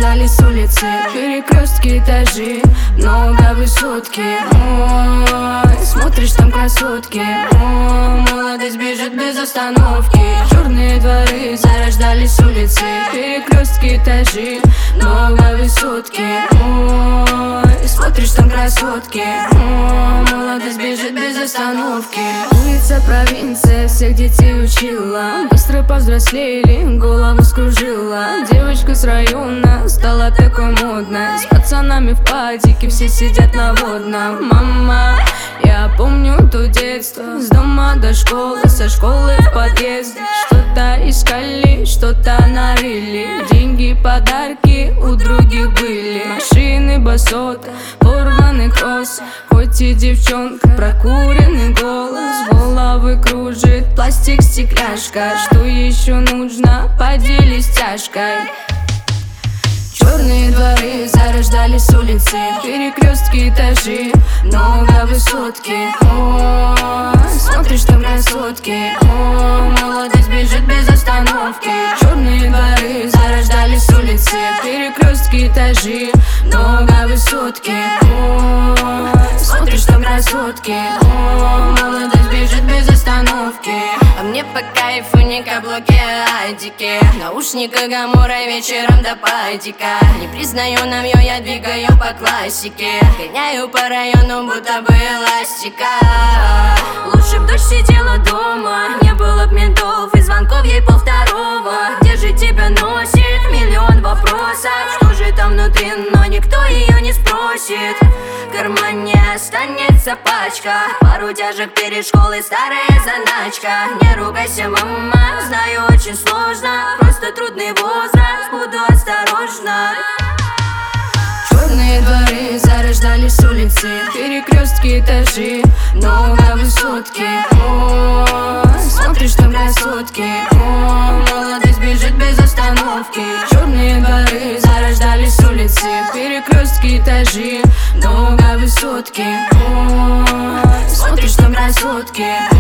зарождались улицы, перекрестки, этажи, много высотки. Ой, смотришь, там красотки. Ой, молодость бежит без остановки. Черные дворы, зарождались улицы, перекрестки, этажи, много высотки. Ой, смотришь, там красотки. Ой, молодость бежит без остановки. Улица, провинция, всех детей учила, быстро повзрослели, голову скружила. Девочка с района стала такой модной, с пацанами в падике все сидят на водном. Мама, я помню то детство, с дома до школы, со школы в подъезд. Что-то искали, что-то нарыли, деньги, подарки у других были. Машины, басота, порванный кросс, хоть и девчонка, прокуренный голос, головы кружит пластик, стекляшка. Что еще нужно? Поделись тяжкой. Черные дворы, зарождались улицы, перекрестки, этажи, много высотки. Ой, смотришь, там красотки. Ой, молодость бежит без остановки. Черные дворы, зарождались улицы, перекрестки, этажи, много высотки. Ой, смотришь, там красотки. Ой, молодость бежит без остановки. А мне по кайфу не каблуки, а айдики, наушника гамора вечером до падика. Не признаю навью, я двигаю по классике, гоняю по району, будто бы эластика. Лучше б дочь сидела дома, не было б ментов и звонков ей 1:30. Где же тебя носит? Миллион вопросов. Что же там внутри, но никто ее не спросит. В кармане останется пачка, пару тяжек перед школой, старая заначка. Не ругайся, мама, знаю, очень сложно, просто трудный возраст, буду осторожна. Черные дворы, зарождались улицы, перекрестки, этажи, много высотки. Ой, смотришь, там красотки. Ой, молодость бежит без остановки. Черные дворы, зарождались улицы, перекрестки, этажи, много высотки. Ой, смотришь, там красотки.